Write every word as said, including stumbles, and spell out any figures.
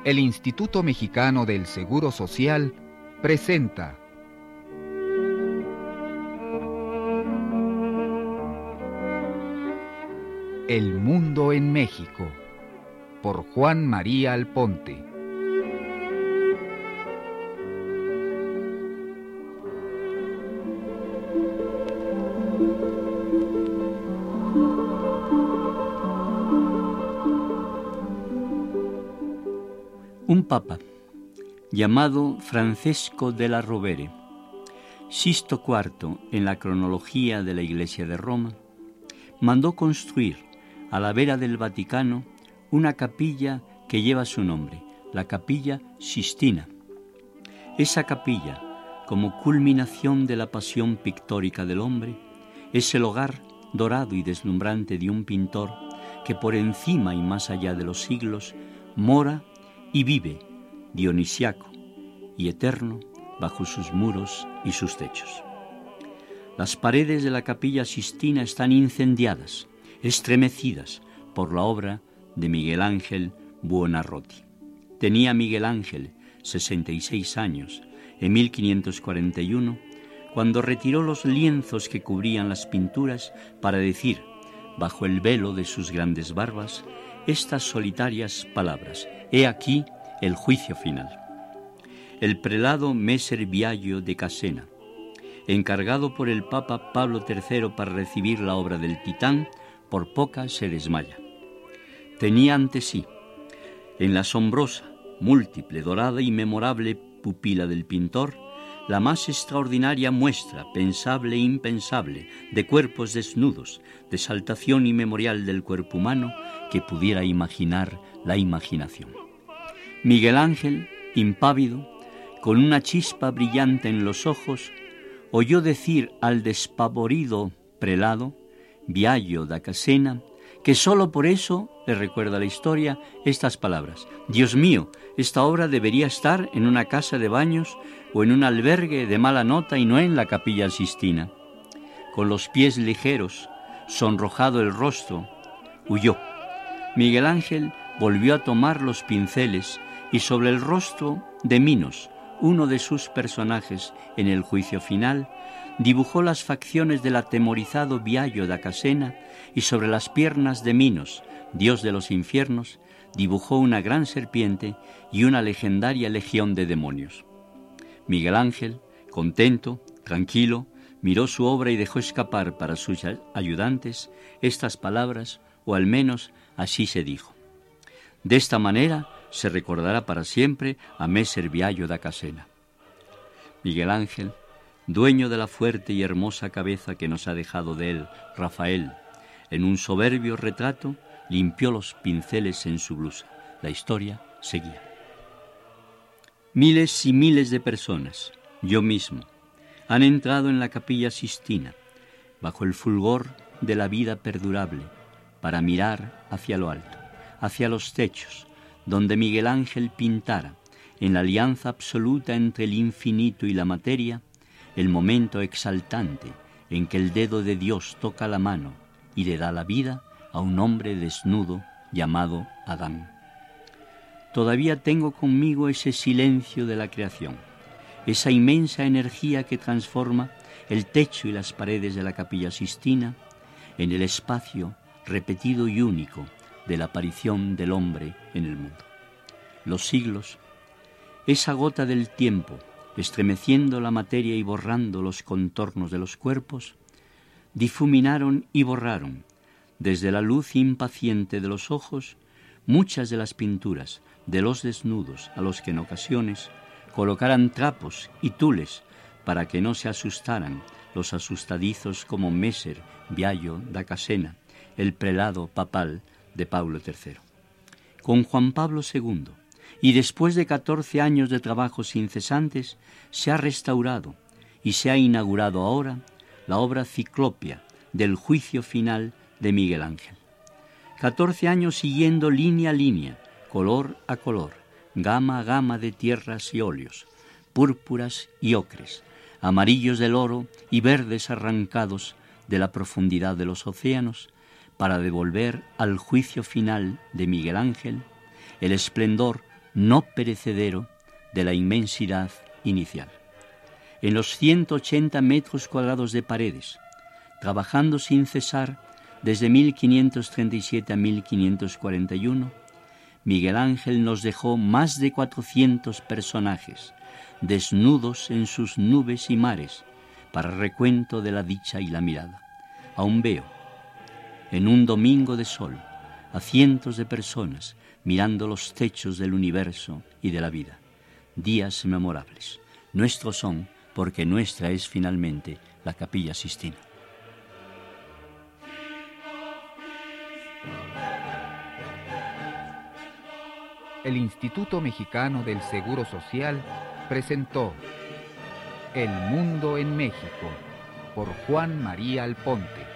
El Instituto Mexicano del Seguro Social presenta El Mundo en México, por Juan María Alponte. Un papa, llamado Francesco della Rovere, Sisto cuarto en la cronología de la Iglesia de Roma, mandó construir a la vera del Vaticano una capilla que lleva su nombre, la Capilla Sistina. Esa capilla, como culminación de la pasión pictórica del hombre, es el hogar dorado y deslumbrante de un pintor que por encima y más allá de los siglos mora y vive, dionisiaco y eterno, bajo sus muros y sus techos. Las paredes de la Capilla Sistina están incendiadas, estremecidas por la obra de Miguel Ángel Buonarroti. Tenía Miguel Ángel sesenta y seis años en mil quinientos cuarenta y uno, cuando retiró los lienzos que cubrían las pinturas para decir, bajo el velo de sus grandes barbas, estas solitarias palabras: «He aquí el juicio final». El prelado Messer Biagio de Casena, encargado por el Papa Pablo tercero para recibir la obra del Titán, por poca se desmaya. Tenía ante sí, en la asombrosa, múltiple, dorada y memorable pupila del pintor, la más extraordinaria muestra, pensable e impensable, de cuerpos desnudos, de exaltación y memorial del cuerpo humano que pudiera imaginar la imaginación. Miguel Ángel, impávido, con una chispa brillante en los ojos, oyó decir al despavorido prelado, Biagio da Casena, que sólo por eso, le recuerda la historia, estas palabras: «Dios mío, esta obra debería estar en una casa de baños o en un albergue de mala nota y no en la Capilla Sistina». Con los pies ligeros, sonrojado el rostro, huyó. Miguel Ángel volvió a tomar los pinceles y sobre el rostro de Minos, uno de sus personajes en el juicio final, dibujó las facciones del atemorizado Biagio da Casena y sobre las piernas de Minos, dios de los infiernos, dibujó una gran serpiente y una legendaria legión de demonios. Miguel Ángel, contento, tranquilo, miró su obra y dejó escapar para sus ayudantes estas palabras, o al menos así se dijo: «De esta manera se recordará para siempre a Messer Biagio da Casena». Miguel Ángel, dueño de la fuerte y hermosa cabeza que nos ha dejado de él Rafael, en un soberbio retrato, limpió los pinceles en su blusa. La historia seguía. Miles y miles de personas, yo mismo, han entrado en la Capilla Sistina, bajo el fulgor de la vida perdurable, para mirar hacia lo alto, hacia los techos, donde Miguel Ángel pintara, en la alianza absoluta entre el infinito y la materia, el momento exaltante en que el dedo de Dios toca la mano y le da la vida a un hombre desnudo llamado Adán. Todavía tengo conmigo ese silencio de la creación, esa inmensa energía que transforma el techo y las paredes de la Capilla Sistina en el espacio repetido y único de la aparición del hombre en el mundo. Los siglos, esa gota del tiempo, estremeciendo la materia y borrando los contornos de los cuerpos, difuminaron y borraron, desde la luz impaciente de los ojos, muchas de las pinturas de los desnudos a los que en ocasiones colocaran trapos y tules para que no se asustaran los asustadizos como Messer Biagio da Casena, el prelado papal de Pablo tercero. Con Juan Pablo segundo, y después de catorce años de trabajos incesantes, se ha restaurado y se ha inaugurado ahora la obra ciclópea del juicio final de Miguel Ángel. Catorce años siguiendo línea a línea, color a color, gama a gama de tierras y óleos, púrpuras y ocres, amarillos del oro y verdes arrancados de la profundidad de los océanos, para devolver al juicio final de Miguel Ángel el esplendor no perecedero de la inmensidad inicial. En los ciento ochenta metros cuadrados de paredes, trabajando sin cesar desde mil quinientos treinta y siete a mil quinientos cuarenta y uno, Miguel Ángel nos dejó más de cuatrocientos personajes, desnudos en sus nubes y mares, para recuento de la dicha y la mirada. Aún veo, en un domingo de sol, a cientos de personas mirando los techos del universo y de la vida. Días memorables. Nuestros son, porque nuestra es finalmente la Capilla Sixtina. El Instituto Mexicano del Seguro Social presentó El Mundo en México por Juan María Alponte.